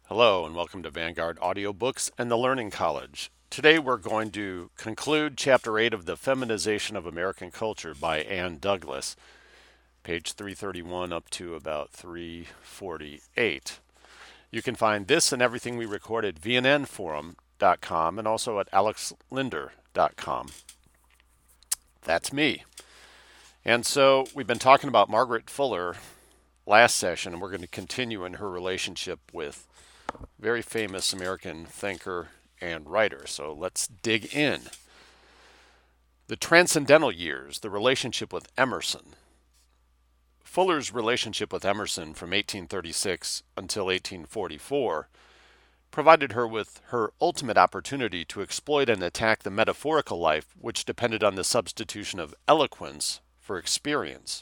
Hello, and welcome to Vanguard Audiobooks and the Learning College. Today we're going to conclude Chapter 8 of The Feminization of American Culture by Ann Douglas, page 331 up to about 348. You can find this and everything we record at vnnforum.com and also at alexlinder.com. That's me. And so we've been talking about Margaret Fuller last session, and we're going to continue in her relationship with very famous American thinker and writer. So let's dig in. The Transcendental Years, the relationship with Emerson. Fuller's relationship with Emerson from 1836 until 1844 provided her with her ultimate opportunity to exploit and attack the metaphorical life which depended on the substitution of eloquence for experience.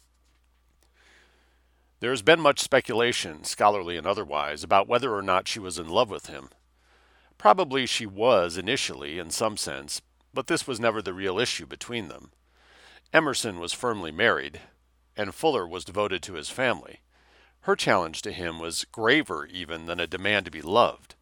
There has been much speculation, scholarly and otherwise, about whether or not she was in love with him. Probably she was initially, in some sense, but this was never the real issue between them. Emerson was firmly married, and Fuller was devoted to his family. Her challenge to him was graver even than a demand to be loved.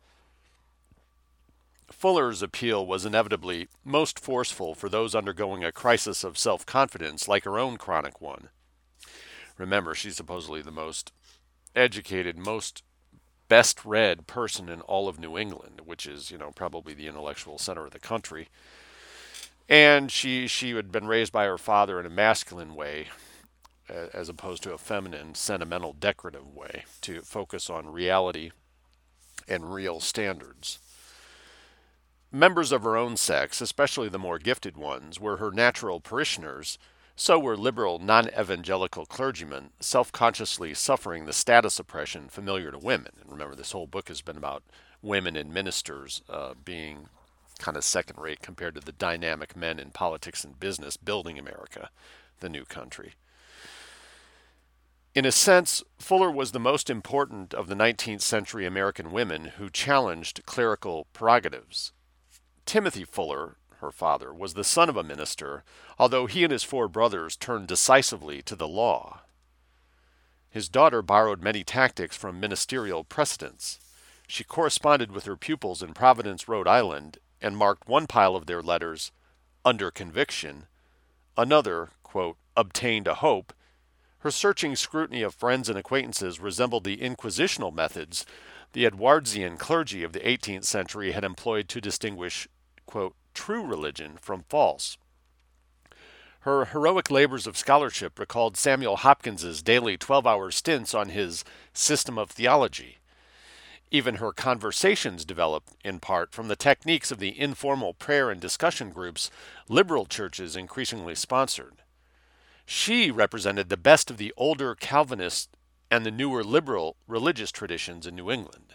Fuller's appeal was inevitably most forceful for those undergoing a crisis of self-confidence like her own chronic one. Remember, she's supposedly the most educated, most best read person in all of New England, which is, probably the intellectual center of the country. And she had been raised by her father in a masculine way, as opposed to a feminine, sentimental, decorative way, to focus on reality and real standards. Members of her own sex, especially the more gifted ones, were her natural parishioners. So were liberal, non-evangelical clergymen self-consciously suffering the status oppression familiar to women. And remember, this whole book has been about women and ministers being kind of second-rate compared to the dynamic men in politics and business building America, the new country. In a sense, Fuller was the most important of the 19th century American women who challenged clerical prerogatives. Timothy Fuller, her father, was the son of a minister, although he and his four brothers turned decisively to the law. His daughter borrowed many tactics from ministerial precedents. She corresponded with her pupils in Providence, Rhode Island, and marked one pile of their letters, "under conviction," another, quote, "obtained a hope." Her searching scrutiny of friends and acquaintances resembled the inquisitional methods the Edwardsian clergy of the 18th century had employed to distinguish, quote, true religion from false. Her heroic labors of scholarship recalled Samuel Hopkins's daily 12-hour stints on his System of Theology. Even her conversations developed, in part, from the techniques of the informal prayer and discussion groups liberal churches increasingly sponsored. She represented the best of the older Calvinist and the newer liberal religious traditions in New England.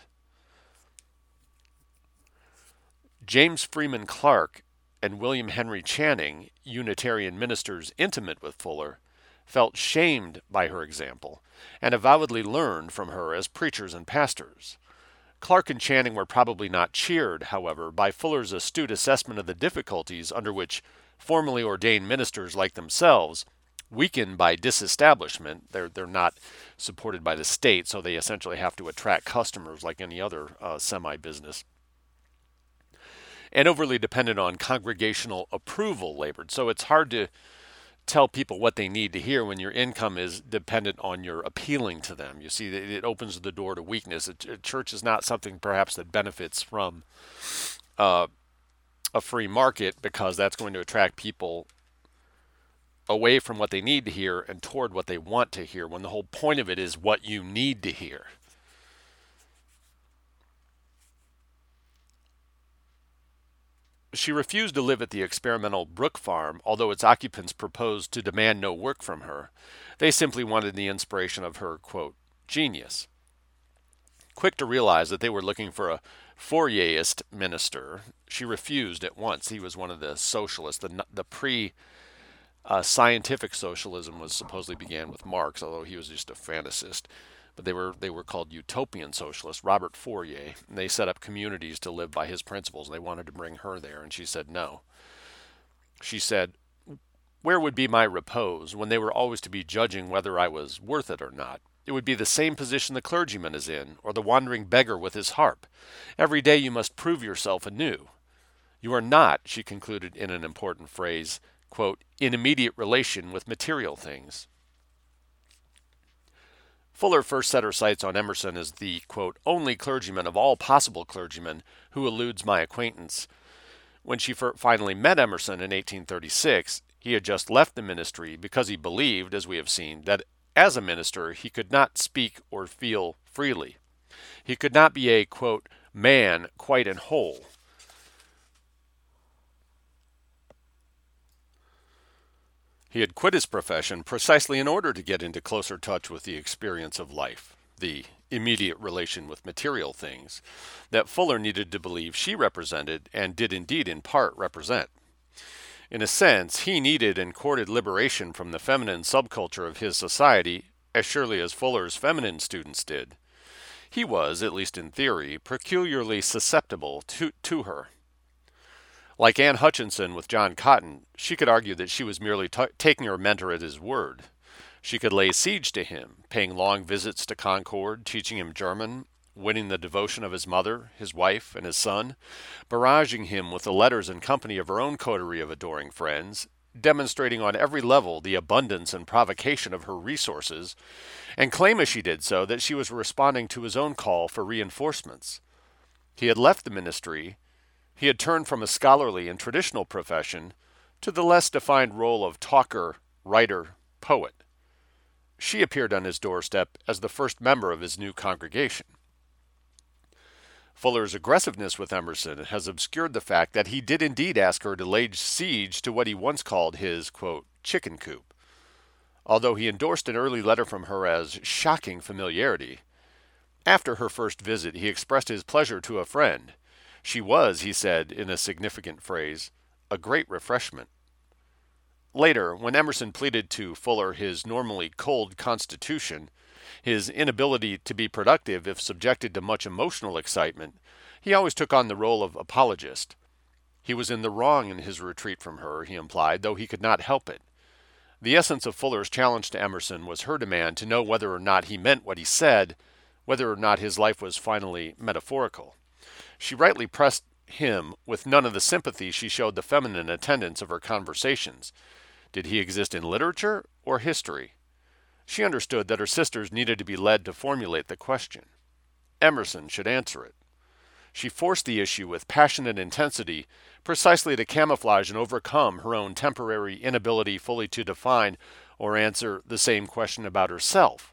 James Freeman Clarke and William Henry Channing, Unitarian ministers intimate with Fuller, felt shamed by her example and avowedly learned from her as preachers and pastors. Clarke and Channing were probably not cheered, however, by Fuller's astute assessment of the difficulties under which formally ordained ministers like themselves, weakened by disestablishment, they're not supported by the state, so they essentially have to attract customers like any other semi-business, and overly dependent on congregational approval labored. So it's hard to tell people what they need to hear when your income is dependent on your appealing to them. You see, it opens the door to weakness. A church is not something perhaps that benefits from a free market, because that's going to attract people away from what they need to hear and toward what they want to hear, when the whole point of it is what you need to hear. She refused to live at the experimental Brook Farm, although its occupants proposed to demand no work from her. They simply wanted the inspiration of her, quote, genius. Quick to realize that they were looking for a Fourierist minister, she refused at once. He was one of the socialists. The pre-scientific socialism was supposedly began with Marx, although he was just a fantasist. But they were called utopian socialists, Robert Fourier, and they set up communities to live by his principles. They wanted to bring her there, and she said no. She said, where would be my repose when they were always to be judging whether I was worth it or not? It would be the same position the clergyman is in, or the wandering beggar with his harp. Every day you must prove yourself anew. You are not, she concluded in an important phrase, quote, in immediate relation with material things. Fuller first set her sights on Emerson as the, quote, only clergyman of all possible clergymen who eludes my acquaintance. When she finally met Emerson in 1836, he had just left the ministry because he believed, as we have seen, that as a minister he could not speak or feel freely. He could not be a, quote, man quite and whole. He had quit his profession precisely in order to get into closer touch with the experience of life, the immediate relation with material things, that Fuller needed to believe she represented and did indeed in part represent. In a sense, he needed and courted liberation from the feminine subculture of his society as surely as Fuller's feminine students did. He was, at least in theory, peculiarly susceptible to her. Like Anne Hutchinson with John Cotton, she could argue that she was merely taking her mentor at his word. She could lay siege to him, paying long visits to Concord, teaching him German, winning the devotion of his mother, his wife, and his son, barraging him with the letters and company of her own coterie of adoring friends, demonstrating on every level the abundance and provocation of her resources, and claim as she did so that she was responding to his own call for reinforcements. He had left the ministry. He had turned from a scholarly and traditional profession to the less defined role of talker, writer, poet. She appeared on his doorstep as the first member of his new congregation. Fuller's aggressiveness with Emerson has obscured the fact that he did indeed ask her to lay siege to what he once called his, quote, chicken coop. Although he endorsed an early letter from her as shocking familiarity, after her first visit he expressed his pleasure to a friend. She was, he said in a significant phrase, a great refreshment. Later, when Emerson pleaded to Fuller his normally cold constitution, his inability to be productive if subjected to much emotional excitement, he always took on the role of apologist. He was in the wrong in his retreat from her, he implied, though he could not help it. The essence of Fuller's challenge to Emerson was her demand to know whether or not he meant what he said, whether or not his life was finally metaphorical. She rightly pressed him with none of the sympathy she showed the feminine attendants of her conversations. Did he exist in literature or history? She understood that her sisters needed to be led to formulate the question. Emerson should answer it. She forced the issue with passionate intensity precisely to camouflage and overcome her own temporary inability fully to define or answer the same question about herself.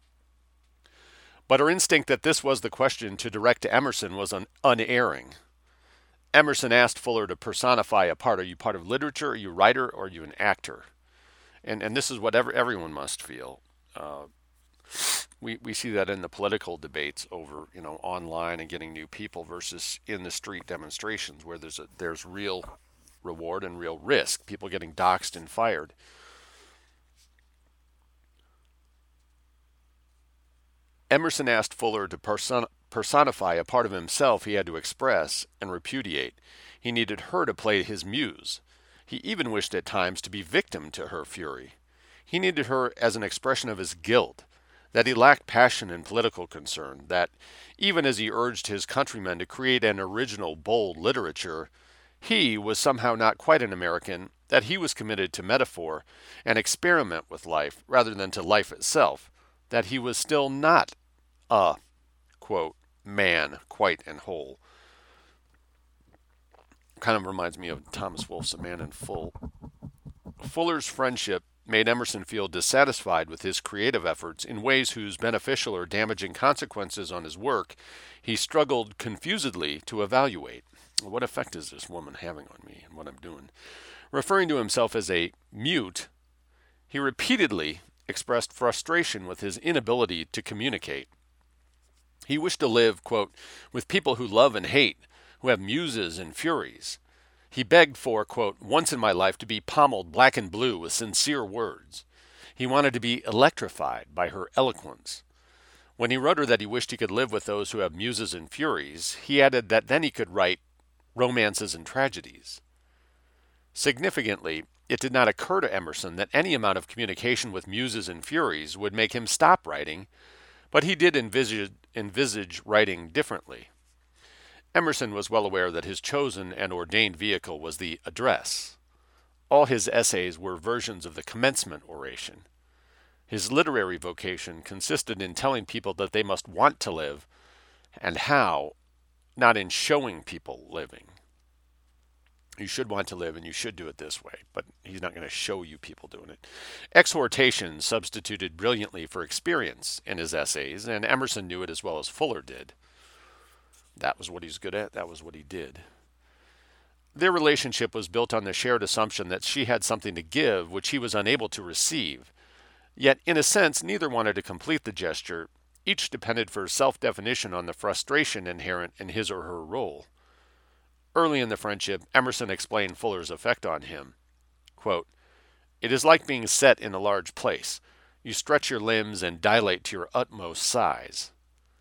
But her instinct that this was the question to direct to Emerson was unerring. Emerson asked Fuller to personify a part. Are you part of literature? Are you a writer? Or are you an actor? And this is what everyone must feel. We see that in the political debates over online and getting new people versus in the street demonstrations where there's real reward and real risk. People getting doxxed and fired. Emerson asked Fuller to personify a part of himself he had to express and repudiate. He needed her to play his muse. He even wished at times to be victim to her fury. He needed her as an expression of his guilt, that he lacked passion and political concern, that even as he urged his countrymen to create an original, bold literature, he was somehow not quite an American, that he was committed to metaphor and experiment with life rather than to life itself, that he was still not a, quote, man quite and whole. Kind of reminds me of Thomas Wolfe's A Man in Full. Fuller's friendship made Emerson feel dissatisfied with his creative efforts in ways whose beneficial or damaging consequences on his work he struggled confusedly to evaluate. What effect is this woman having on me and what I'm doing? Referring to himself as a mute, he repeatedly expressed frustration with his inability to communicate. He wished to live, quote, with people who love and hate, who have muses and furies. He begged for, quote, once in my life to be pommeled black and blue with sincere words. He wanted to be electrified by her eloquence. When he wrote her that he wished he could live with those who have muses and furies, he added that then he could write romances and tragedies. Significantly, It did not occur to Emerson that any amount of communication with muses and furies would make him stop writing, but he did envisage writing differently. Emerson was well aware that his chosen and ordained vehicle was the address. All his essays were versions of the commencement oration. His literary vocation consisted in telling people that they must want to live, and how, not in showing people living. You should want to live, and you should do it this way, but he's not going to show you people doing it. Exhortation substituted brilliantly for experience in his essays, and Emerson knew it as well as Fuller did. That was what he's good at. That was what he did. Their relationship was built on the shared assumption that she had something to give which he was unable to receive. Yet, in a sense, neither wanted to complete the gesture. Each depended for self-definition on the frustration inherent in his or her role. Early in the friendship, Emerson explained Fuller's effect on him. Quote, "It is like being set in a large place. You stretch your limbs and dilate to your utmost size."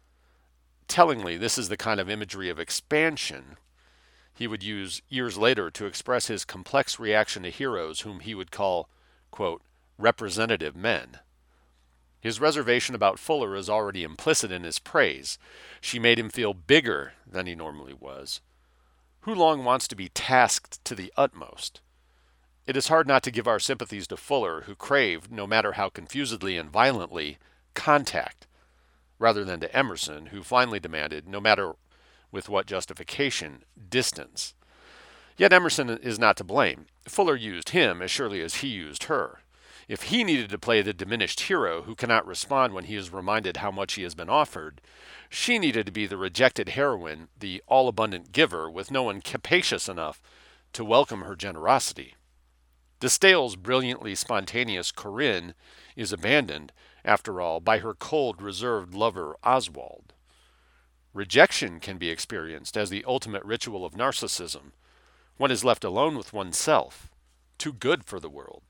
Tellingly, this is the kind of imagery of expansion he would use years later to express his complex reaction to heroes whom he would call, quote, "representative men." His reservation about Fuller is already implicit in his praise. She made him feel bigger than he normally was. Who long wants to be tasked to the utmost? It is hard not to give our sympathies to Fuller, who craved, no matter how confusedly and violently, contact, rather than to Emerson, who finally demanded, no matter with what justification, distance. Yet Emerson is not to blame. Fuller used him as surely as he used her. If he needed to play the diminished hero who cannot respond when he is reminded how much he has been offered, she needed to be the rejected heroine, the all-abundant giver, with no one capacious enough to welcome her generosity. De Stael's brilliantly spontaneous Corinne is abandoned, after all, by her cold, reserved lover Oswald. Rejection can be experienced as the ultimate ritual of narcissism. One is left alone with oneself, too good for the world.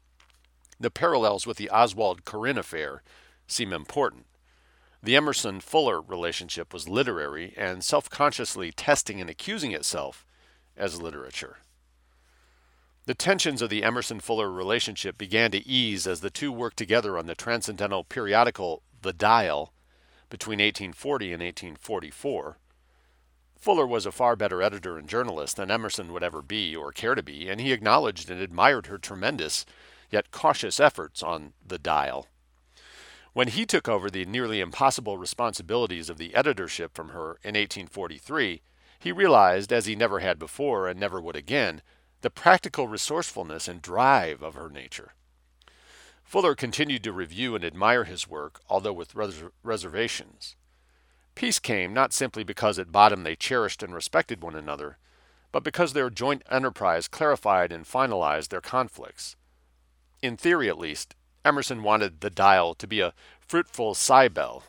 The parallels with the Oswald-Corinne affair seem important. The Emerson-Fuller relationship was literary and self-consciously testing and accusing itself as literature. The tensions of the Emerson-Fuller relationship began to ease as the two worked together on the transcendental periodical The Dial between 1840 and 1844. Fuller was a far better editor and journalist than Emerson would ever be or care to be, and he acknowledged and admired her tremendous yet cautious efforts on The Dial. When he took over the nearly impossible responsibilities of the editorship from her in 1843, he realized, as he never had before and never would again, the practical resourcefulness and drive of her nature. Fuller continued to review and admire his work, although with reservations. Peace came not simply because at bottom they cherished and respected one another, but because their joint enterprise clarified and finalized their conflicts. In theory, at least, Emerson wanted The Dial to be a fruitful cybele,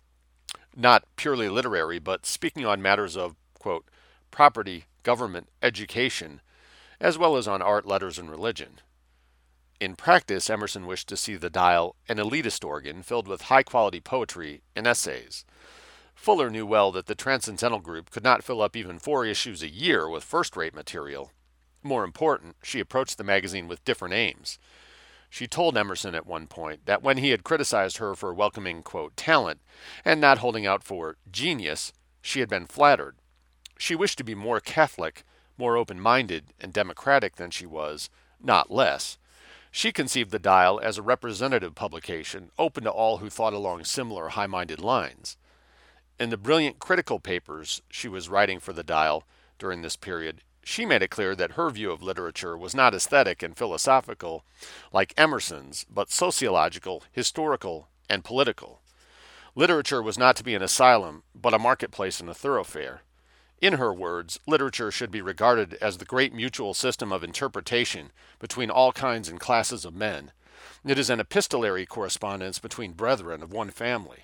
not purely literary, but speaking on matters of, quote, property, government, education, as well as on art, letters, and religion. In practice, Emerson wished to see The Dial an elitist organ filled with high-quality poetry and essays. Fuller knew well that the Transcendental Group could not fill up even 4 issues a year with first-rate material. More important, she approached the magazine with different aims. She told Emerson at one point that when he had criticized her for welcoming, quote, talent and not holding out for genius, she had been flattered. She wished to be more Catholic, more open-minded and democratic than she was, not less. She conceived The Dial as a representative publication, open to all who thought along similar high-minded lines. In the brilliant critical papers she was writing for The Dial during this period, she made it clear that her view of literature was not aesthetic and philosophical like Emerson's, but sociological, historical, and political. Literature was not to be an asylum, but a marketplace and a thoroughfare. In her words, literature should be regarded as the great mutual system of interpretation between all kinds and classes of men. It is an epistolary correspondence between brethren of one family.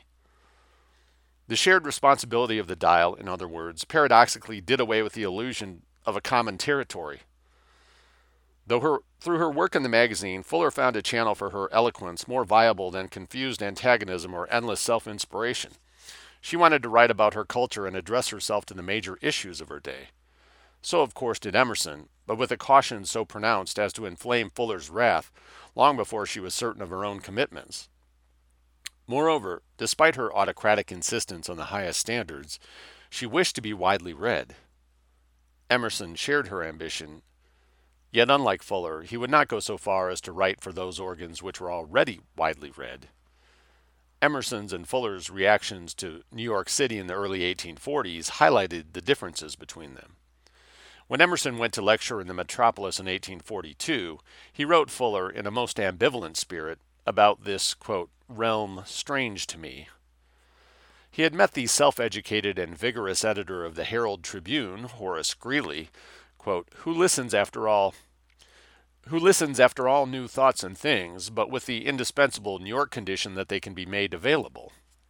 The shared responsibility of The Dial, in other words, paradoxically did away with the illusion of a common territory. Through her work in the magazine, Fuller found a channel for her eloquence more viable than confused antagonism or endless self-inspiration. She wanted to write about her culture and address herself to the major issues of her day. So, of course, did Emerson, but with a caution so pronounced as to inflame Fuller's wrath long before she was certain of her own commitments. Moreover, despite her autocratic insistence on the highest standards, she wished to be widely read. Emerson shared her ambition, yet unlike Fuller, he would not go so far as to write for those organs which were already widely read. Emerson's and Fuller's reactions to New York City in the early 1840s highlighted the differences between them. When Emerson went to lecture in the metropolis in 1842, he wrote Fuller in a most ambivalent spirit about this, quote, realm strange to me. He had met the self-educated and vigorous editor of the Herald Tribune, Horace Greeley, quote, who listens after all new thoughts and things, but with the indispensable New York condition that they can be made available.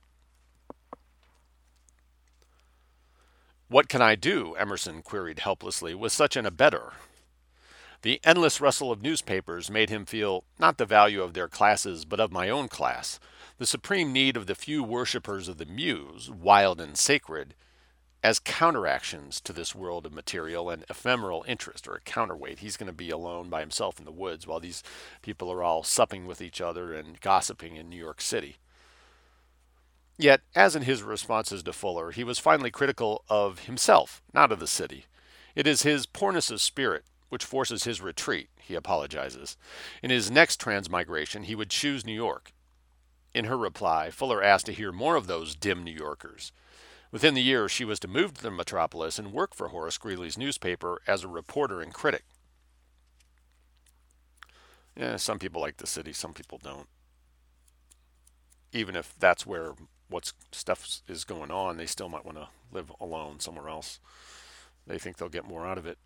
What can I do, Emerson queried helplessly, with such an abettor? The endless rustle of newspapers made him feel not the value of their classes, but of my own class, the supreme need of the few worshippers of the muse, wild and sacred, as counteractions to this world of material and ephemeral interest, or a counterweight. He's going to be alone by himself in the woods while these people are all supping with each other and gossiping in New York City. Yet, as in his responses to Fuller, he was finally critical of himself, not of the city. It is his poorness of spirit which forces his retreat, he apologizes. In his next transmigration, he would choose New York. In her reply, Fuller asked to hear more of those dim New Yorkers. Within the year, she was to move to the metropolis and work for Horace Greeley's newspaper as a reporter and critic. Yeah, some people like the city, some people don't. Even if that's where what stuff is going on, they still might want to live alone somewhere else. They think they'll get more out of it.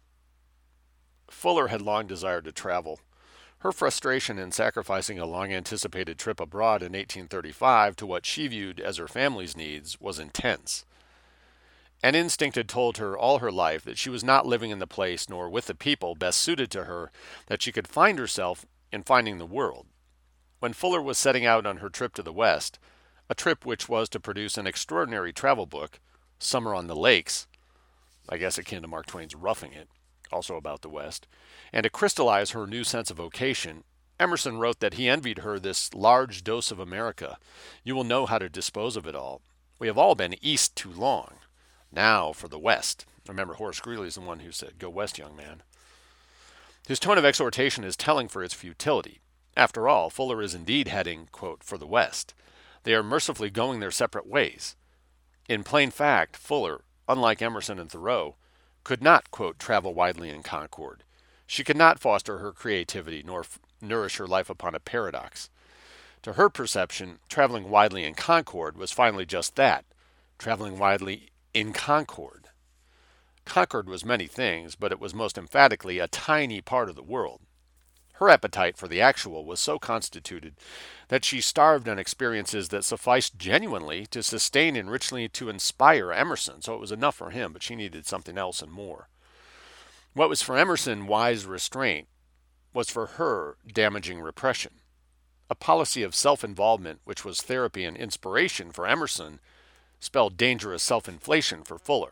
Fuller had long desired to travel. Her frustration in sacrificing a long-anticipated trip abroad in 1835 to what she viewed as her family's needs was intense. An instinct had told her all her life that she was not living in the place nor with the people best suited to her, that she could find herself in finding the world. When Fuller was setting out on her trip to the West, a trip which was to produce an extraordinary travel book, Summer on the Lakes, I guess akin to Mark Twain's Roughing It, also about the West, and to crystallize her new sense of vocation, Emerson wrote that he envied her this large dose of America. You will know how to dispose of it all. We have all been East too long. Now for the West. Remember, Horace Greeley is the one who said, go West, young man. His tone of exhortation is telling for its futility. After all, Fuller is indeed heading, quote, for the West. They are mercifully going their separate ways. In plain fact, Fuller, unlike Emerson and Thoreau, could not, quote, travel widely in concord. She could not foster her creativity nor nourish her life upon a paradox. To her perception, traveling widely in concord was finally just that, traveling widely in concord. Concord was many things, but it was most emphatically a tiny part of the world. Her appetite for the actual was so constituted that she starved on experiences that sufficed genuinely to sustain and richly to inspire Emerson, so it was enough for him, but she needed something else and more. What was for Emerson wise restraint was for her damaging repression. A policy of self-involvement, which was therapy and inspiration for Emerson, spelled dangerous self-inflation for Fuller.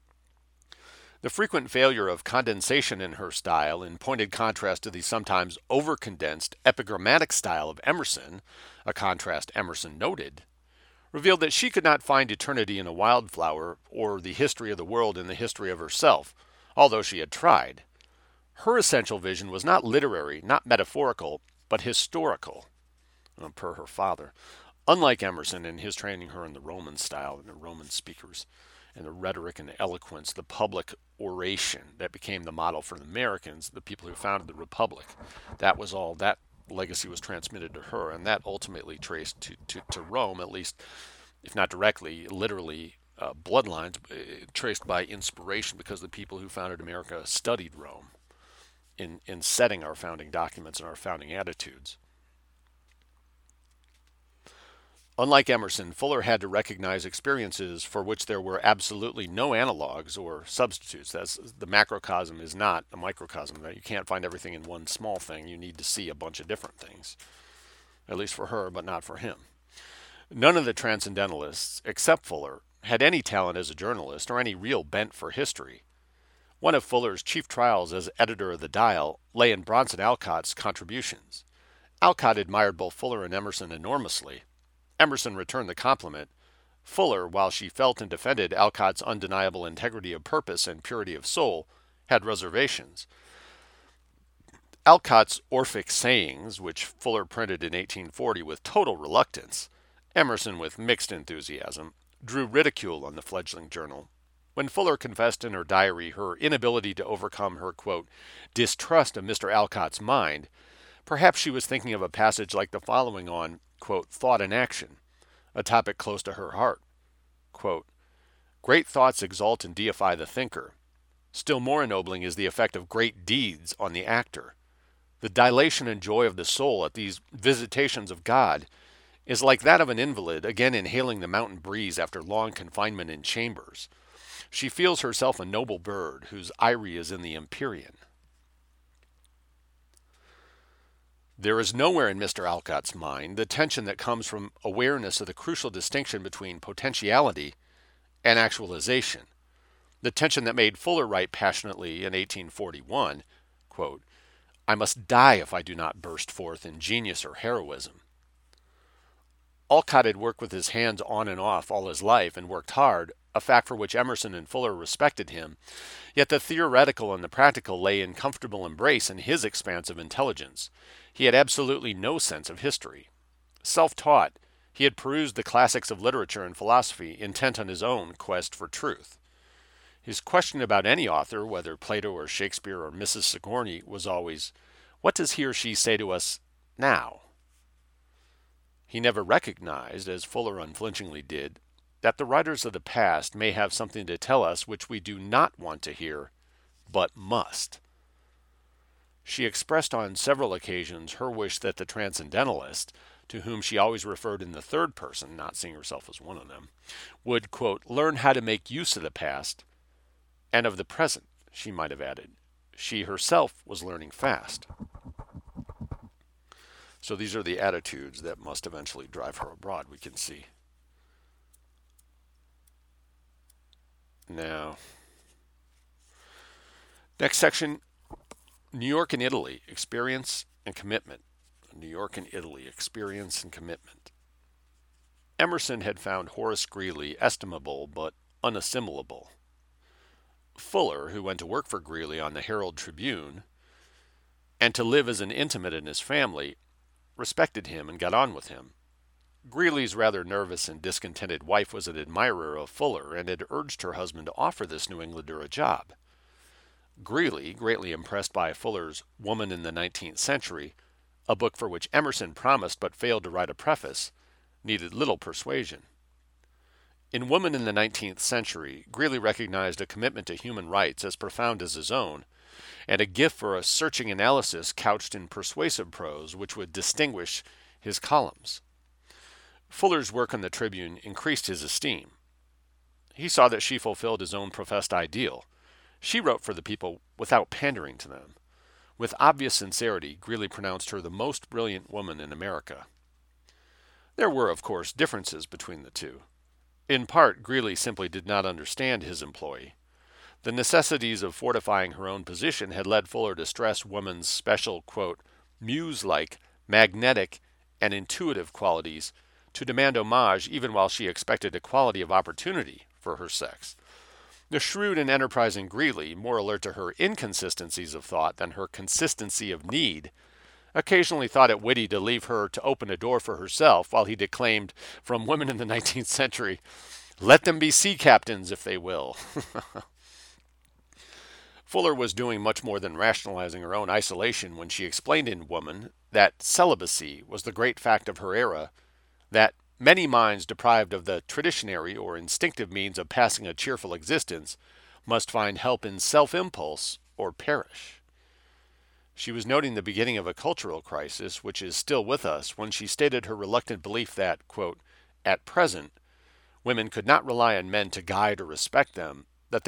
The frequent failure of condensation in her style, in pointed contrast to the sometimes over-condensed epigrammatic style of Emerson, a contrast Emerson noted, revealed that she could not find eternity in a wildflower or the history of the world in the history of herself, although she had tried. Her essential vision was not literary, not metaphorical, but historical, per her father. Unlike Emerson in his training her in the Roman style and the Roman speakers, and the rhetoric and the eloquence, the public oration that became the model for the Americans, the people who founded the Republic. That was all, that legacy was transmitted to her, and that ultimately traced to Rome, at least, if not directly, literally, bloodlines, traced by inspiration, because the people who founded America studied Rome in setting our founding documents and our founding attitudes. Unlike Emerson, Fuller had to recognize experiences for which there were absolutely no analogs or substitutes. The macrocosm is not a microcosm. You can't find everything in one small thing. You need to see a bunch of different things, at least for her, but not for him. None of the transcendentalists, except Fuller, had any talent as a journalist or any real bent for history. One of Fuller's chief trials as editor of the Dial lay in Bronson Alcott's contributions. Alcott admired both Fuller and Emerson enormously. Emerson returned the compliment. Fuller, while she felt and defended Alcott's undeniable integrity of purpose and purity of soul, had reservations. Alcott's Orphic Sayings, which Fuller printed in 1840 with total reluctance, Emerson with mixed enthusiasm, drew ridicule on the fledgling journal. When Fuller confessed in her diary her inability to overcome her, quote, distrust of Mr. Alcott's mind, perhaps she was thinking of a passage like the following on, quote, Thought and Action, a topic close to her heart. Quote, great thoughts exalt and deify the thinker. Still more ennobling is the effect of great deeds on the actor. The dilation and joy of the soul at these visitations of God is like that of an invalid again inhaling the mountain breeze after long confinement in chambers. She feels herself a noble bird whose eyrie is in the empyrean. There is nowhere in Mr. Alcott's mind the tension that comes from awareness of the crucial distinction between potentiality and actualization, the tension that made Fuller write passionately in 1841, quote, I must die if I do not burst forth in genius or heroism. Alcott had worked with his hands on and off all his life and worked hard, a fact for which Emerson and Fuller respected him, yet the theoretical and the practical lay in comfortable embrace in his expansive intelligence. He had absolutely no sense of history. Self-taught, he had perused the classics of literature and philosophy, intent on his own quest for truth. His question about any author, whether Plato or Shakespeare or Mrs. Sigourney, was always, what does he or she say to us now? He never recognized, as Fuller unflinchingly did, that the writers of the past may have something to tell us which we do not want to hear, but must. She expressed on several occasions her wish that the transcendentalist, to whom she always referred in the third person, not seeing herself as one of them, would, quote, learn how to make use of the past, and of the present, she might have added. She herself was learning fast. So these are the attitudes that must eventually drive her abroad, we can see. Now, next section, New York and Italy, experience and commitment. New York and Italy, experience and commitment. Emerson had found Horace Greeley estimable but unassimilable. Fuller, who went to work for Greeley on the Herald Tribune, and to live as an intimate in his family, respected him and got on with him. Greeley's rather nervous and discontented wife was an admirer of Fuller and had urged her husband to offer this New Englander a job. Greeley, greatly impressed by Fuller's Woman in the 19th Century, a book for which Emerson promised but failed to write a preface, needed little persuasion. In Woman in the 19th Century, Greeley recognized a commitment to human rights as profound as his own, and a gift for a searching analysis couched in persuasive prose which would distinguish his columns. Fuller's work on the Tribune increased his esteem. He saw that she fulfilled his own professed ideal. She wrote for the people without pandering to them. With obvious sincerity, Greeley pronounced her the most brilliant woman in America. There were, of course, differences between the two. In part, Greeley simply did not understand his employee. The necessities of fortifying her own position had led Fuller to stress woman's special, quote, muse-like, magnetic, and intuitive qualities to demand homage even while she expected equality of opportunity for her sex. The shrewd and enterprising Greeley, more alert to her inconsistencies of thought than her consistency of need, occasionally thought it witty to leave her to open a door for herself while he declaimed from Women in the 19th Century, let them be sea captains if they will. Fuller was doing much more than rationalizing her own isolation when she explained in Woman that celibacy was the great fact of her era, that many minds deprived of the traditionary or instinctive means of passing a cheerful existence must find help in self-impulse or perish. She was noting the beginning of a cultural crisis which is still with us when she stated her reluctant belief that, quote, at present, women could not rely on men to guide or respect them, that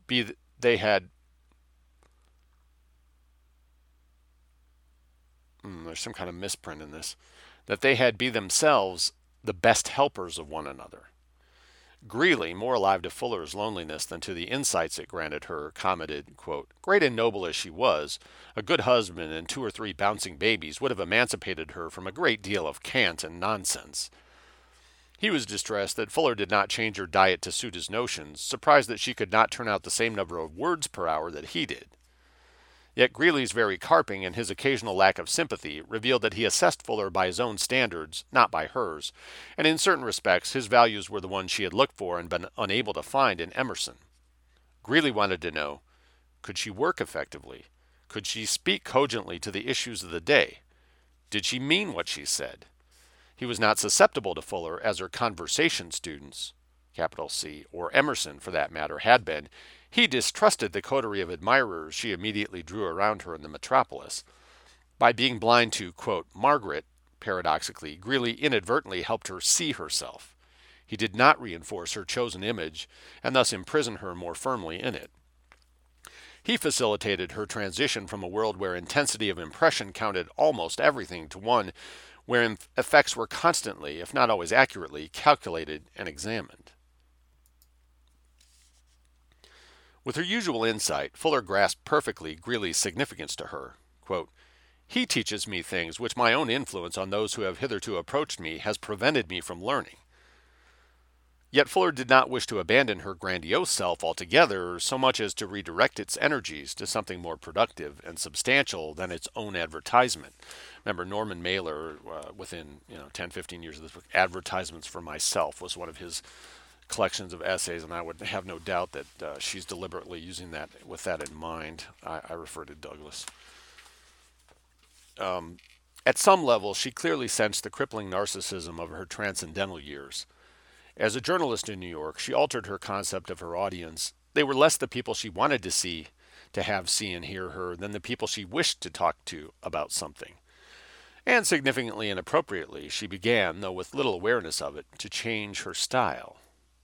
there's some kind of misprint in this, that they had be themselves the best helpers of one another. Greeley, more alive to Fuller's loneliness than to the insights it granted her, commented, quote, "Great and noble as she was, a good husband and 2 or 3 bouncing babies would have emancipated her from a great deal of cant and nonsense." He was distressed that Fuller did not change her diet to suit his notions, surprised that she could not turn out the same number of words per hour that he did. Yet Greeley's very carping and his occasional lack of sympathy revealed that he assessed Fuller by his own standards, not by hers, and in certain respects his values were the ones she had looked for and been unable to find in Emerson. Greeley wanted to know, could she work effectively? Could she speak cogently to the issues of the day? Did she mean what she said? He was not susceptible to Fuller as her conversation students, capital C, or Emerson for that matter, had been. He distrusted the coterie of admirers she immediately drew around her in the metropolis. By being blind to, quote, Margaret, paradoxically, Greeley inadvertently helped her see herself. He did not reinforce her chosen image and thus imprison her more firmly in it. He facilitated her transition from a world where intensity of impression counted almost everything to one wherein effects were constantly, if not always accurately, calculated and examined. With her usual insight, Fuller grasped perfectly Greeley's significance to her. Quote, "He teaches me things which my own influence on those who have hitherto approached me has prevented me from learning." Yet Fuller did not wish to abandon her grandiose self altogether so much as to redirect its energies to something more productive and substantial than its own advertisement. Remember, Norman Mailer, within 10, 15 years of this book, Advertisements for Myself was one of his collections of essays, and I would have no doubt that she's deliberately using that with that in mind. I refer to Douglas. At some level, she clearly sensed the crippling narcissism of her transcendental years. As a journalist in New York, she altered her concept of her audience. They were less the people she wanted to have see and hear her than the people she wished to talk to about something. And significantly and appropriately, she began, though with little awareness of it, to change her style.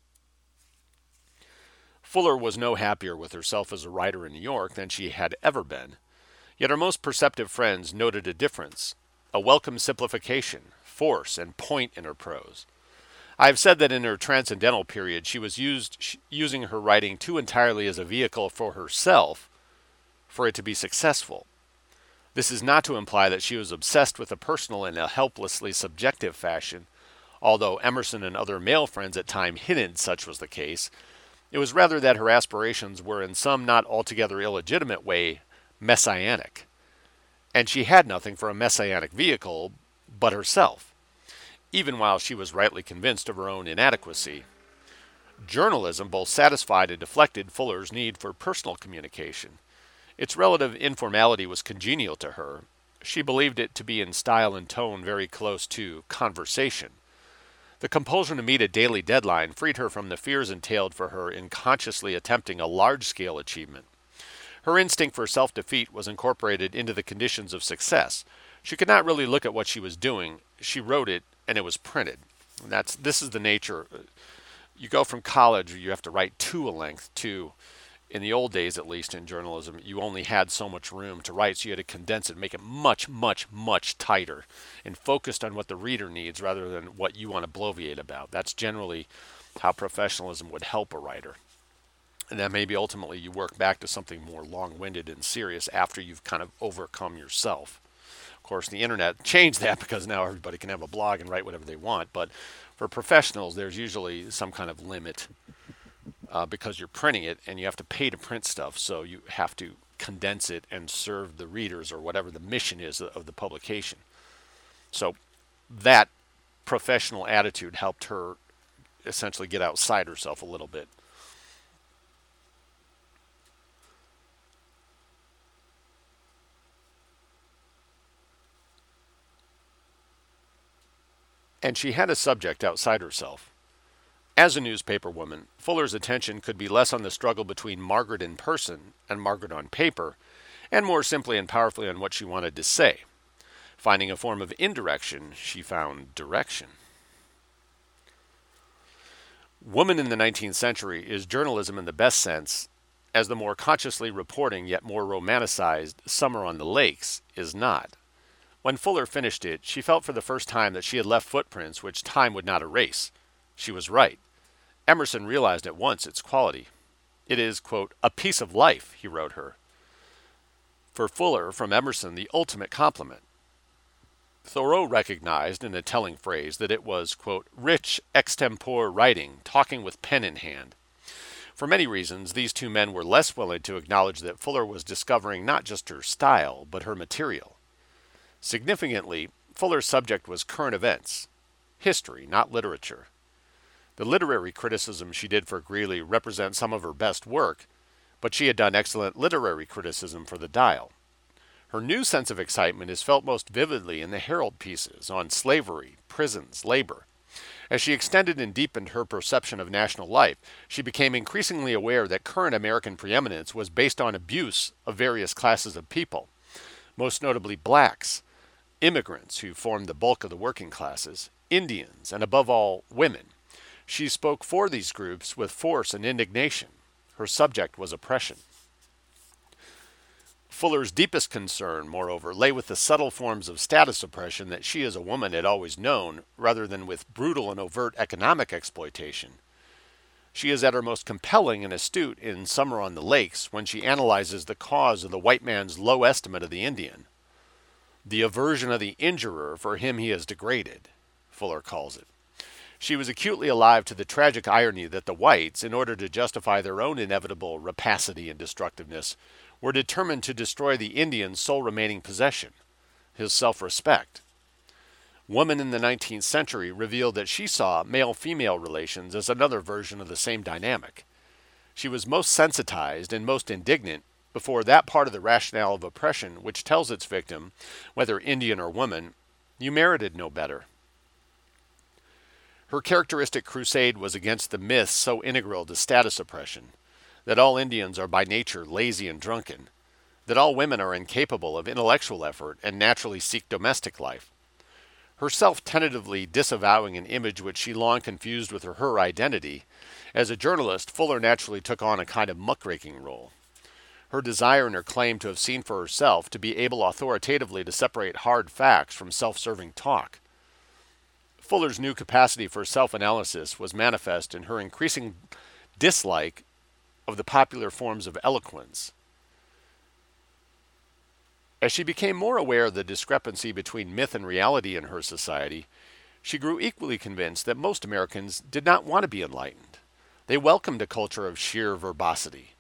Fuller was no happier with herself as a writer in New York than she had ever been. Yet her most perceptive friends noted a difference, a welcome simplification, force, and point in her prose. I have said that in her transcendental period she was using her writing too entirely as a vehicle for herself for it to be successful. This is not to imply that she was obsessed with the personal in a helplessly subjective fashion, although Emerson and other male friends at times hinted such was the case. It was rather that her aspirations were in some not altogether illegitimate way messianic, and she had nothing for a messianic vehicle but herself, even while she was rightly convinced of her own inadequacy. Journalism both satisfied and deflected Fuller's need for personal communication. Its relative informality was congenial to her. She believed it to be in style and tone very close to conversation. The compulsion to meet a daily deadline freed her from the fears entailed for her in consciously attempting a large-scale achievement. Her instinct for self-defeat was incorporated into the conditions of success. She could not really look at what she was doing. She wrote it, and it was printed. This is the nature. You go from college, you have to write to a length, to, in the old days at least in journalism, you only had so much room to write, so you had to condense it, make it much, much, much tighter and focused on what the reader needs rather than what you want to bloviate about. That's generally how professionalism would help a writer. And then maybe ultimately you work back to something more long-winded and serious after you've kind of overcome yourself. Of course, the internet changed that because now everybody can have a blog and write whatever they want. But for professionals, there's usually some kind of limit because you're printing it and you have to pay to print stuff. So you have to condense it and serve the readers or whatever the mission is of the publication. So that professional attitude helped her essentially get outside herself a little bit. And she had a subject outside herself. As a newspaper woman, Fuller's attention could be less on the struggle between Margaret in person and Margaret on paper, and more simply and powerfully on what she wanted to say. Finding a form of indirection, she found direction. Woman in the 19th century is journalism in the best sense, as the more consciously reporting yet more romanticized Summer on the Lakes is not. When Fuller finished it, she felt for the first time that she had left footprints which time would not erase. She was right. Emerson realized at once its quality. It is, quote, a piece of life, he wrote her. For Fuller, from Emerson, the ultimate compliment. Thoreau recognized in a telling phrase that it was, quote, rich extempore writing, talking with pen in hand. For many reasons, these two men were less willing to acknowledge that Fuller was discovering not just her style, but her material. Significantly, Fuller's subject was current events, history, not literature. The literary criticism she did for Greeley represents some of her best work, but she had done excellent literary criticism for the Dial. Her new sense of excitement is felt most vividly in the Herald pieces on slavery, prisons, labor. As she extended and deepened her perception of national life, she became increasingly aware that current American preeminence was based on abuse of various classes of people, most notably blacks, immigrants who formed the bulk of the working classes, Indians, and above all, women. She spoke for these groups with force and indignation. Her subject was oppression. Fuller's deepest concern, moreover, lay with the subtle forms of status oppression that she as a woman had always known, rather than with brutal and overt economic exploitation. She is at her most compelling and astute in Summer on the Lakes when she analyzes the cause of the white man's low estimate of the Indian. The aversion of the injurer for him he has degraded, Fuller calls it. She was acutely alive to the tragic irony that the whites, in order to justify their own inevitable rapacity and destructiveness, were determined to destroy the Indian's sole remaining possession, his self-respect. Woman in the 19th century revealed that she saw male-female relations as another version of the same dynamic. She was most sensitized and most indignant before that part of the rationale of oppression which tells its victim, whether Indian or woman, you merited no better. Her characteristic crusade was against the myths so integral to status oppression, that all Indians are by nature lazy and drunken, that all women are incapable of intellectual effort and naturally seek domestic life. Herself tentatively disavowing an image which she long confused with her identity, as a journalist, Fuller naturally took on a kind of muckraking role. Her desire and her claim to have seen for herself to be able authoritatively to separate hard facts from self-serving talk. Fuller's new capacity for self-analysis was manifest in her increasing dislike of the popular forms of eloquence. As she became more aware of the discrepancy between myth and reality in her society, she grew equally convinced that most Americans did not want to be enlightened. They welcomed a culture of sheer verbosity.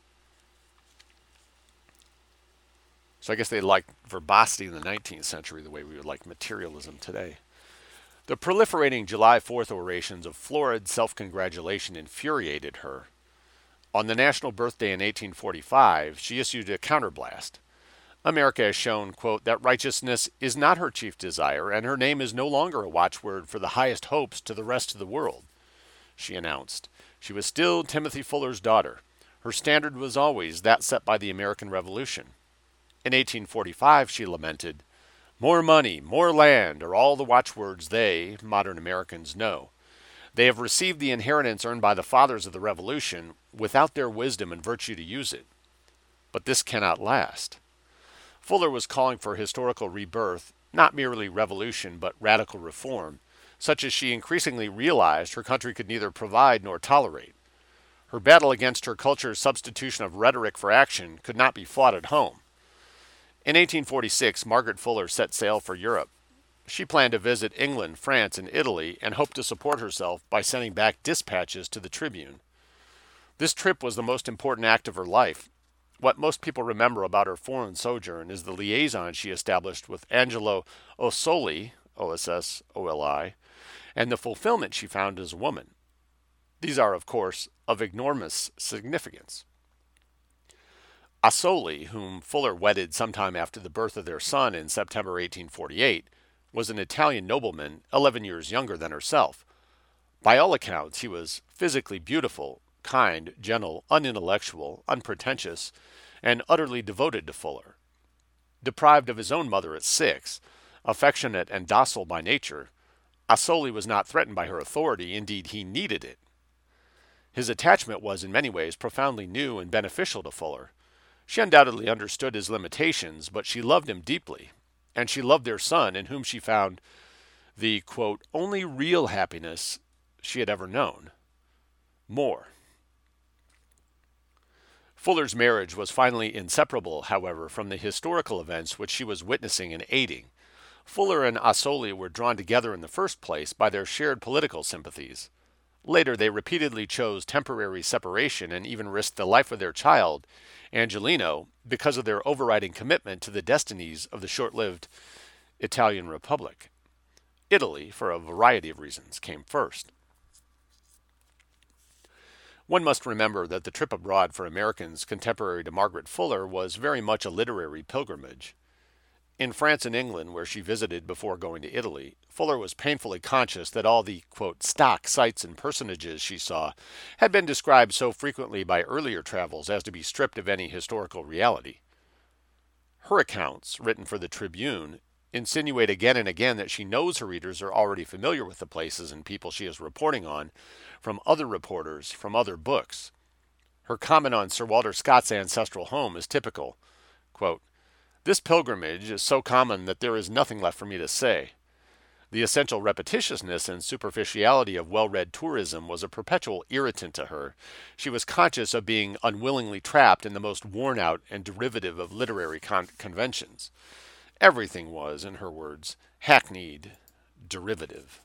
So I guess they liked verbosity in the 19th century the way we would like materialism today. The proliferating July 4th orations of florid self-congratulation infuriated her. On the national birthday in 1845, she issued a counterblast. America has shown, quote, that righteousness is not her chief desire, and her name is no longer a watchword for the highest hopes to the rest of the world, she announced. She was still Timothy Fuller's daughter. Her standard was always that set by the American Revolution. In 1845, she lamented, more money, more land are all the watchwords they, modern Americans, know. They have received the inheritance earned by the fathers of the Revolution without their wisdom and virtue to use it. But this cannot last. Fuller was calling for historical rebirth, not merely revolution, but radical reform, such as she increasingly realized her country could neither provide nor tolerate. Her battle against her culture's substitution of rhetoric for action could not be fought at home. In 1846, Margaret Fuller set sail for Europe. She planned to visit England, France, and Italy and hoped to support herself by sending back dispatches to the Tribune. This trip was the most important act of her life. What most people remember about her foreign sojourn is the liaison she established with Angelo Ossoli, O-S-S-O-L-I, and the fulfillment she found as a woman. These are, of course, of enormous significance. Ossoli, whom Fuller wedded sometime after the birth of their son in September 1848, was an Italian nobleman 11 years younger than herself. By all accounts, he was physically beautiful, kind, gentle, unintellectual, unpretentious, and utterly devoted to Fuller. Deprived of his own mother at 6, affectionate and docile by nature, Ossoli was not threatened by her authority. Indeed, he needed it. His attachment was in many ways profoundly new and beneficial to Fuller. She undoubtedly understood his limitations, but she loved him deeply, and she loved their son, in whom she found the, quote, only real happiness she had ever known. more. Fuller's marriage was finally inseparable, however, from the historical events which she was witnessing and aiding. Fuller and Asoli were drawn together in the first place by their shared political sympathies. Later, they repeatedly chose temporary separation and even risked the life of their child, Angelino, because of their overriding commitment to the destinies of the short-lived Italian Republic. Italy, for a variety of reasons, came first. One must remember that the trip abroad for Americans contemporary to Margaret Fuller was very much a literary pilgrimage. In France and England, where she visited before going to Italy, Fuller was painfully conscious that all the, quote, stock sights and personages she saw had been described so frequently by earlier travels as to be stripped of any historical reality. Her accounts, written for the Tribune, insinuate again and again that she knows her readers are already familiar with the places and people she is reporting on from other reporters, from other books. Her comment on Sir Walter Scott's ancestral home is typical. Quote, "This pilgrimage is so common that there is nothing left for me to say." The essential repetitiousness and superficiality of well-read tourism was a perpetual irritant to her. She was conscious of being unwillingly trapped in the most worn-out and derivative of literary conventions. Everything was, in her words, hackneyed, derivative.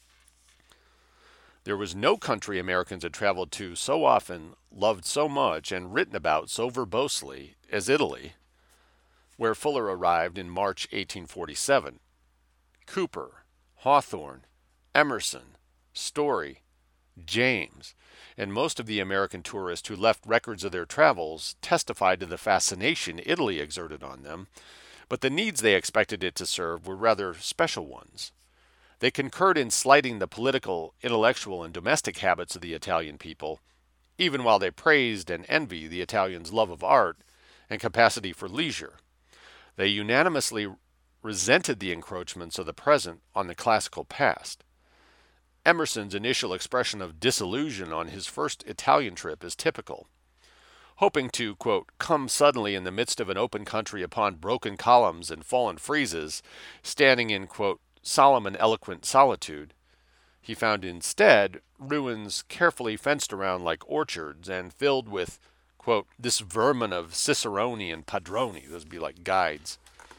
There was no country Americans had traveled to so often, loved so much, and written about so verbosely as Italy, where Fuller arrived in March 1847. Cooper, Hawthorne, Emerson, Story, James, and most of the American tourists who left records of their travels testified to the fascination Italy exerted on them, but the needs they expected it to serve were rather special ones. They concurred in slighting the political, intellectual, and domestic habits of the Italian people, even while they praised and envied the Italians' love of art and capacity for leisure. They unanimously resented the encroachments of the present on the classical past. Emerson's initial expression of disillusion on his first Italian trip is typical. Hoping to, quote, come suddenly in the midst of an open country upon broken columns and fallen friezes, standing in, quote, solemn and eloquent solitude, he found instead ruins carefully fenced around like orchards and filled with, quote, this vermin of ciceroni and padroni. Those would be like guides.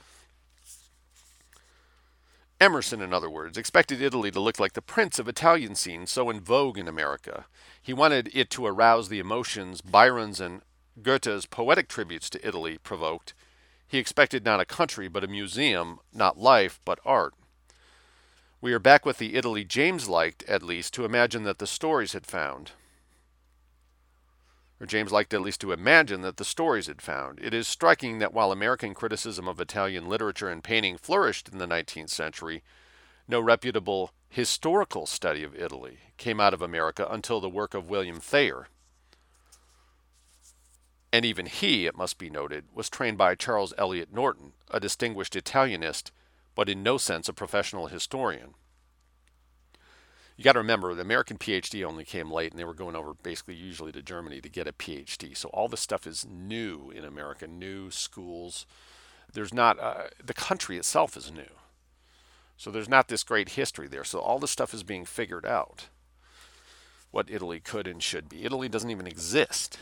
Emerson, in other words, expected Italy to look like the Prince of Italian scenes so in vogue in America. He wanted it to arouse the emotions Byron's and Goethe's poetic tributes to Italy provoked. He expected not a country, but a museum, not life, but art. We are back with the Italy James liked, at least, to imagine that the stories had found. Or James liked at least to imagine that the stories had found. It is striking that while American criticism of Italian literature and painting flourished in the 19th century, no reputable historical study of Italy came out of America until the work of William Thayer. And even he, it must be noted, was trained by Charles Eliot Norton, a distinguished Italianist, but in no sense a professional historian. You got to remember, the American PhD only came late, and they were going over basically usually to Germany to get a PhD. So all this stuff is new in America, new schools. There's not, the country itself is new. So there's not this great history there. So all this stuff is being figured out, what Italy could and should be. Italy doesn't even exist,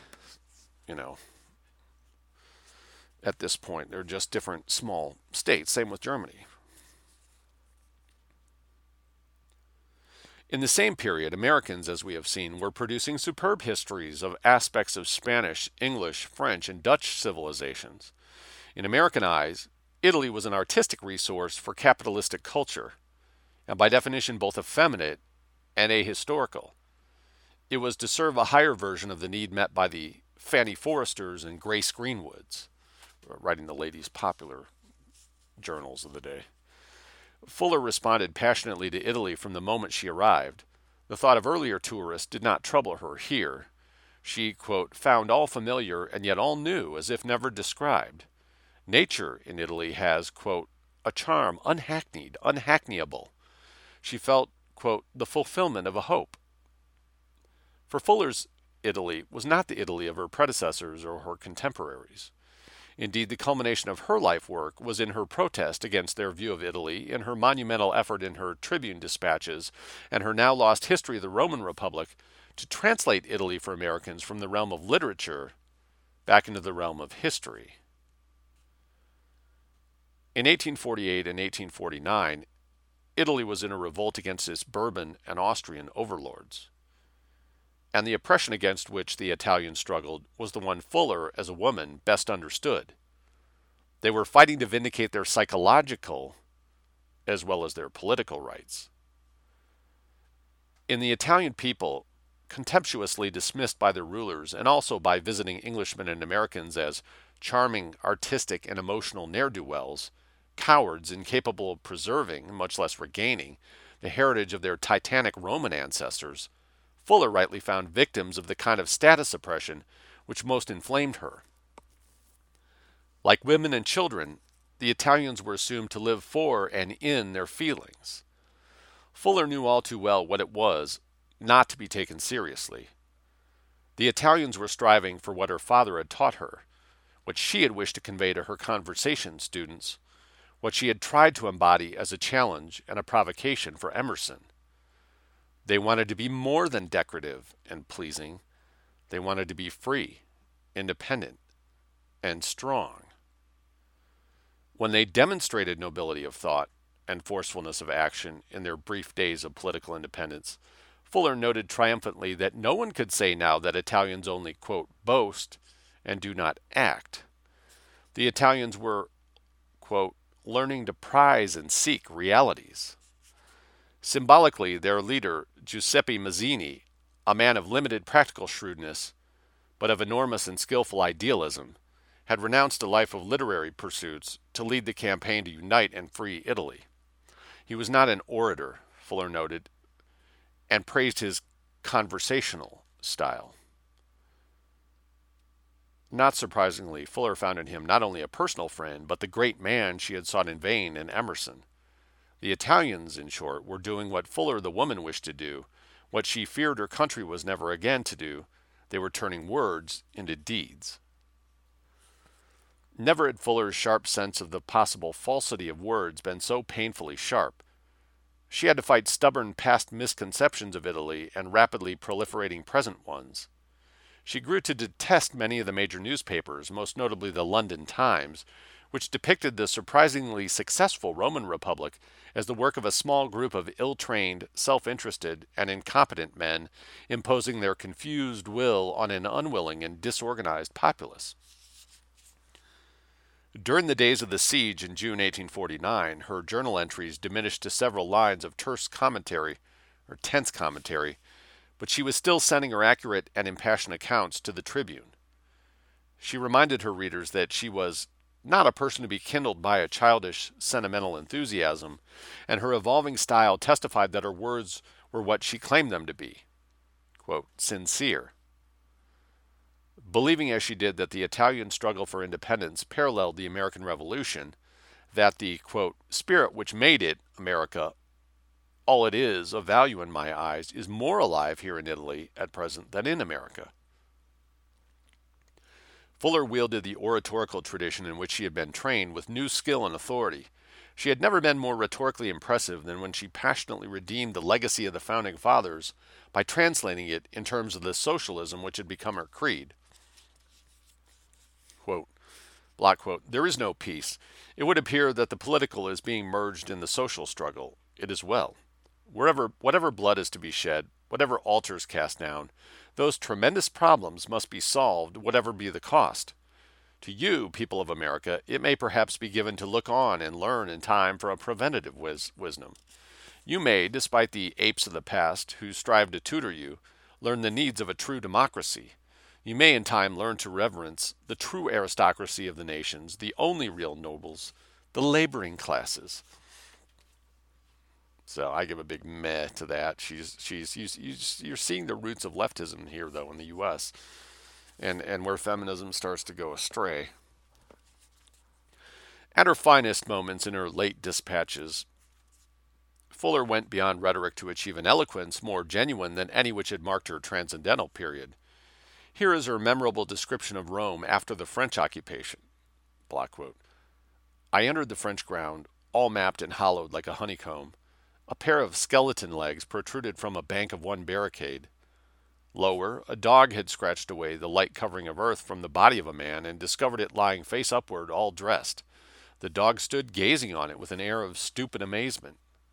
at this point. They're just different small states. Same with Germany. In the same period, Americans, as we have seen, were producing superb histories of aspects of Spanish, English, French, and Dutch civilizations. In American eyes, Italy was an artistic resource for capitalistic culture, and by definition both effeminate and ahistorical. It was to serve a higher version of the need met by the Fanny Forresters and Grace Greenwoods, writing the ladies' popular journals of the day. Fuller responded passionately to Italy from the moment she arrived. The thought of earlier tourists did not trouble her here. She, quote, found all familiar and yet all new, as if never described. Nature in Italy has, quote, a charm unhackneyed, unhackneyable. She felt, quote, the fulfillment of a hope. For Fuller's Italy was not the Italy of her predecessors or her contemporaries. Indeed, the culmination of her life work was in her protest against their view of Italy, in her monumental effort in her Tribune dispatches, and her now lost history of the Roman Republic to translate Italy for Americans from the realm of literature back into the realm of history. In 1848 and 1849, Italy was in a revolt against its Bourbon and Austrian overlords, and the oppression against which the Italians struggled was the one Fuller, as a woman, best understood. They were fighting to vindicate their psychological as well as their political rights. In the Italian people, contemptuously dismissed by their rulers and also by visiting Englishmen and Americans as charming, artistic, and emotional ne'er-do-wells, cowards incapable of preserving, much less regaining, the heritage of their titanic Roman ancestors, Fuller rightly found victims of the kind of status oppression which most inflamed her. Like women and children, the Italians were assumed to live for and in their feelings. Fuller knew all too well what it was not to be taken seriously. The Italians were striving for what her father had taught her, what she had wished to convey to her conversation students, what she had tried to embody as a challenge and a provocation for Emerson. They wanted to be more than decorative and pleasing. They wanted to be free, independent, and strong. When they demonstrated nobility of thought and forcefulness of action in their brief days of political independence, Fuller noted triumphantly that no one could say now that Italians only, quote, boast and do not act. The Italians were, quote, learning to prize and seek realities. Symbolically, their leader, Giuseppe Mazzini, a man of limited practical shrewdness, but of enormous and skillful idealism, had renounced a life of literary pursuits to lead the campaign to unite and free Italy. He was not an orator, Fuller noted, and praised his conversational style. Not surprisingly, Fuller found in him not only a personal friend, but the great man she had sought in vain in Emerson. The Italians, in short, were doing what Fuller the woman wished to do, what she feared her country was never again to do. They were turning words into deeds. Never had Fuller's sharp sense of the possible falsity of words been so painfully sharp. She had to fight stubborn past misconceptions of Italy and rapidly proliferating present ones. She grew to detest many of the major newspapers, most notably the London Times, which depicted the surprisingly successful Roman Republic as the work of a small group of ill-trained, self-interested, and incompetent men imposing their confused will on an unwilling and disorganized populace. During the days of the siege in June 1849, her journal entries diminished to several lines of terse commentary, or tense commentary, but she was still sending her accurate and impassioned accounts to the Tribune. She reminded her readers that she was not a person to be kindled by a childish, sentimental enthusiasm, and her evolving style testified that her words were what she claimed them to be, quote, sincere. Believing as she did that the Italian struggle for independence paralleled the American Revolution, that the, quote, spirit which made it, America, all it is of value in my eyes, is more alive here in Italy at present than in America. Fuller wielded the oratorical tradition in which she had been trained with new skill and authority. She had never been more rhetorically impressive than when she passionately redeemed the legacy of the Founding Fathers by translating it in terms of the socialism which had become her creed. Quote, block quote, there is no peace. It would appear that the political is being merged in the social struggle. It is well. Whatever blood is to be shed, whatever altars cast down, those tremendous problems must be solved, whatever be the cost. To you, people of America, it may perhaps be given to look on and learn in time for a preventative wisdom. You may, despite the apes of the past who strive to tutor you, learn the needs of a true democracy. You may in time learn to reverence the true aristocracy of the nations, the only real nobles, the laboring classes. So I give a big meh to that. You're seeing the roots of leftism here, though, in the U.S., and where feminism starts to go astray. At her finest moments in her late dispatches, Fuller went beyond rhetoric to achieve an eloquence more genuine than any which had marked her transcendental period. Here is her memorable description of Rome after the French occupation. Block quote, I entered the French ground, all mapped and hollowed like a honeycomb. A pair of skeleton legs protruded from a bank of one barricade. Lower, a dog had scratched away the light covering of earth from the body of a man and discovered it lying face upward, all dressed. The dog stood gazing on it with an air of stupid amazement.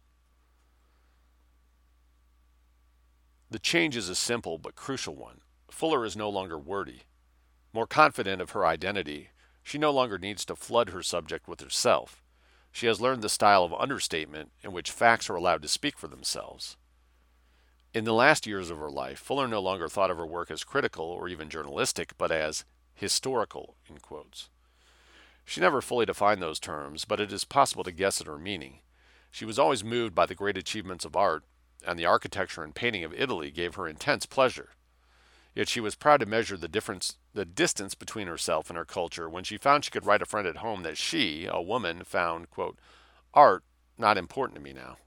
The change is a simple but crucial one. Fuller is no longer wordy. More confident of her identity, she no longer needs to flood her subject with herself. She has learned the style of understatement in which facts are allowed to speak for themselves. In the last years of her life, Fuller no longer thought of her work as critical or even journalistic, but as historical, in quotes. She never fully defined those terms, but it is possible to guess at her meaning. She was always moved by the great achievements of art, and the architecture and painting of Italy gave her intense pleasure. Yet she was proud to measure the distance between herself and her culture when she found she could write a friend at home that she, a woman, found, quote, art not important to me now.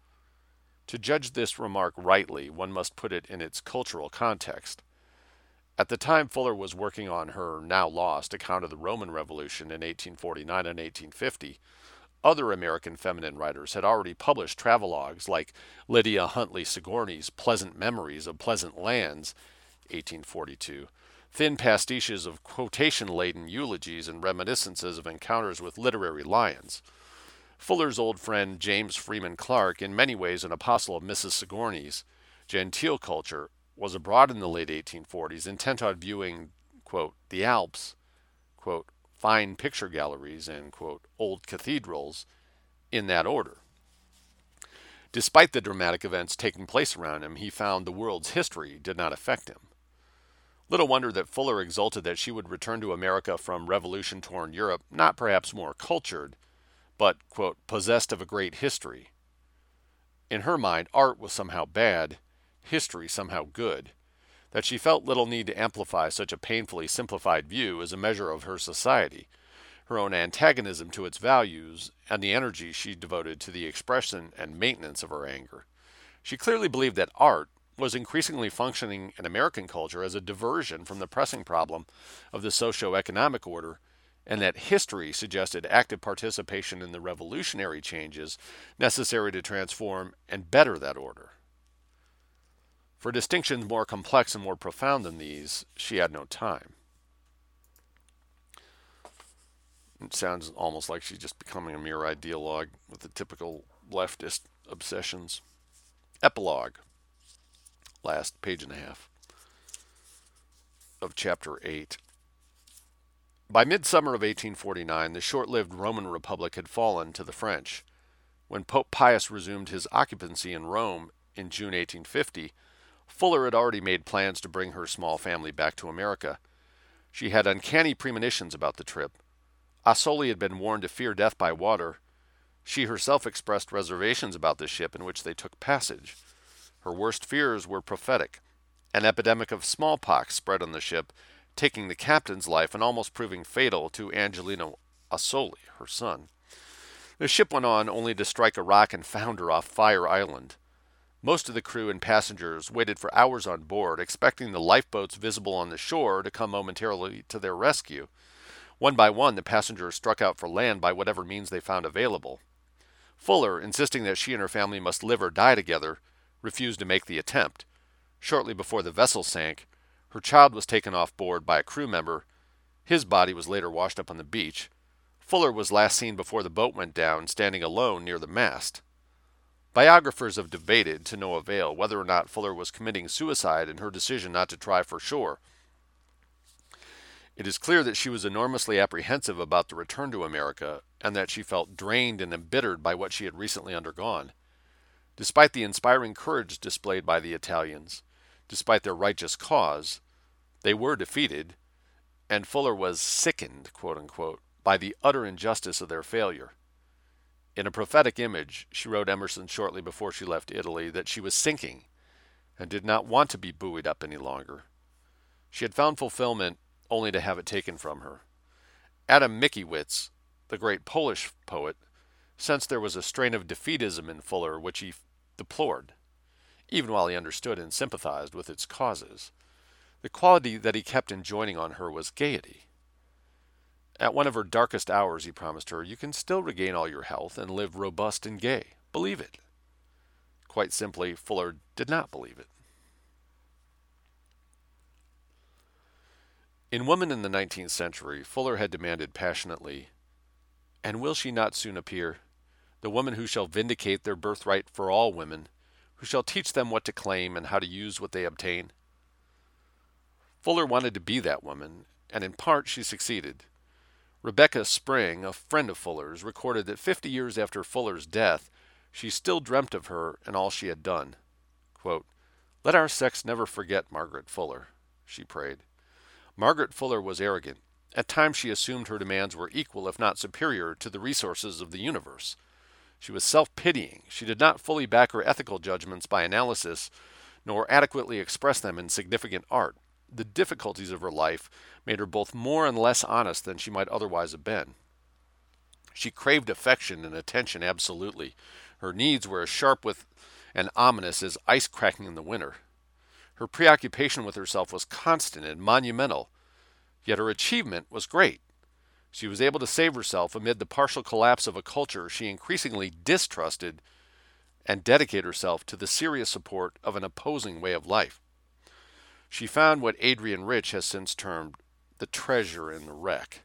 To judge this remark rightly, one must put it in its cultural context. At the time Fuller was working on her now lost account of the Roman Revolution in 1849 and 1850, other American feminine writers had already published travelogues like Lydia Huntley Sigourney's Pleasant Memories of Pleasant Lands, 1842, thin pastiches of quotation-laden eulogies and reminiscences of encounters with literary lions. Fuller's old friend James Freeman Clarke, in many ways an apostle of Mrs. Sigourney's genteel culture, was abroad in the late 1840s, intent on viewing, quote, the Alps, quote, fine picture galleries, and, quote, old cathedrals, in that order. Despite the dramatic events taking place around him, he found the world's history did not affect him. Little wonder that Fuller exulted that she would return to America from revolution-torn Europe, not perhaps more cultured, but, quote, possessed of a great history. In her mind, art was somehow bad, history somehow good. That she felt little need to amplify such a painfully simplified view is a measure of her society, her own antagonism to its values, and the energy she devoted to the expression and maintenance of her anger. She clearly believed that art was increasingly functioning in American culture as a diversion from the pressing problem of the socio-economic order, and that history suggested active participation in the revolutionary changes necessary to transform and better that order. For distinctions more complex and more profound than these, she had no time. It sounds almost like she's just becoming a mere ideologue with the typical leftist obsessions. Epilogue. Last page and a half of chapter 8. By midsummer of 1849, the short-lived Roman Republic had fallen to the French. When Pope Pius resumed his occupancy in Rome in June 1850, Fuller had already made plans to bring her small family back to America. She had uncanny premonitions about the trip. Asoli had been warned to fear death by water. She herself expressed reservations about the ship in which they took passage. Her worst fears were prophetic. An epidemic of smallpox spread on the ship, taking the captain's life and almost proving fatal to Angelino Asoli, her son. The ship went on only to strike a rock and founder off Fire Island. Most of the crew and passengers waited for hours on board, expecting the lifeboats visible on the shore to come momentarily to their rescue. One by one, the passengers struck out for land by whatever means they found available. Fuller, insisting that she and her family must live or die together, refused to make the attempt. Shortly before the vessel sank, her child was taken off board by a crew member. His body was later washed up on the beach. Fuller was last seen before the boat went down, standing alone near the mast. Biographers have debated, to no avail, whether or not Fuller was committing suicide in her decision not to try for shore. It is clear that she was enormously apprehensive about the return to America, and that she felt drained and embittered by what she had recently undergone. Despite the inspiring courage displayed by the Italians, despite their righteous cause, they were defeated, and Fuller was sickened, quote unquote, by the utter injustice of their failure. In a prophetic image, she wrote Emerson shortly before she left Italy that she was sinking and did not want to be buoyed up any longer. She had found fulfillment only to have it taken from her. Adam Mickiewicz, the great Polish poet, sensed there was a strain of defeatism in Fuller which he deplored, even while he understood and sympathized with its causes. The quality that he kept enjoining on her was gaiety. At one of her darkest hours, he promised her, you can still regain all your health and live robust and gay. Believe it. Quite simply, Fuller did not believe it. In Woman in the 19th Century, Fuller had demanded passionately, "And will she not soon appear, the woman who shall vindicate their birthright for all women, who shall teach them what to claim and how to use what they obtain?" Fuller wanted to be that woman, and in part she succeeded. Rebecca Spring, a friend of Fuller's, recorded that 50 years after Fuller's death, she still dreamt of her and all she had done. Quote, "Let our sex never forget Margaret Fuller," she prayed. Margaret Fuller was arrogant. At times she assumed her demands were equal, if not superior, to the resources of the universe. She was self-pitying. She did not fully back her ethical judgments by analysis, nor adequately express them in significant art. The difficulties of her life made her both more and less honest than she might otherwise have been. She craved affection and attention absolutely. Her needs were as sharp with and ominous as ice cracking in the winter. Her preoccupation with herself was constant and monumental, yet her achievement was great. She was able to save herself amid the partial collapse of a culture she increasingly distrusted and dedicate herself to the serious support of an opposing way of life. She found what Adrienne Rich has since termed the treasure in the wreck.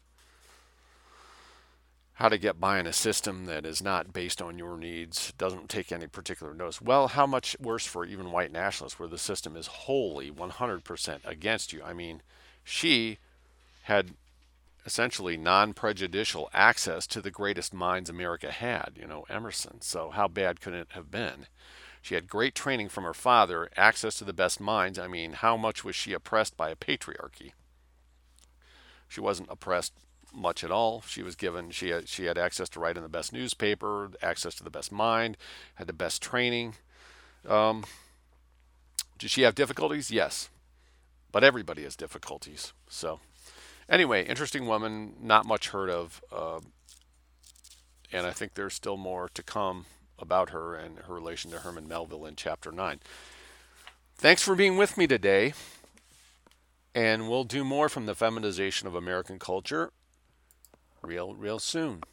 How to get by in a system that is not based on your needs, doesn't take any particular notice. Well, how much worse for even white nationalists where the system is wholly 100% against you? I mean, she had essentially non-prejudicial access to the greatest minds America had, Emerson. So how bad could it have been? She had great training from her father, access to the best minds. I mean, how much was she oppressed by a patriarchy? She wasn't oppressed much at all. She had access to write in the best newspaper, access to the best mind, had the best training. Um, did she have difficulties? Yes, but everybody has difficulties. So anyway, interesting woman, not much heard of, and I think there's still more to come about her and her relation to Herman Melville in Chapter 9. Thanks for being with me today, and we'll do more from the feminization of American culture real soon.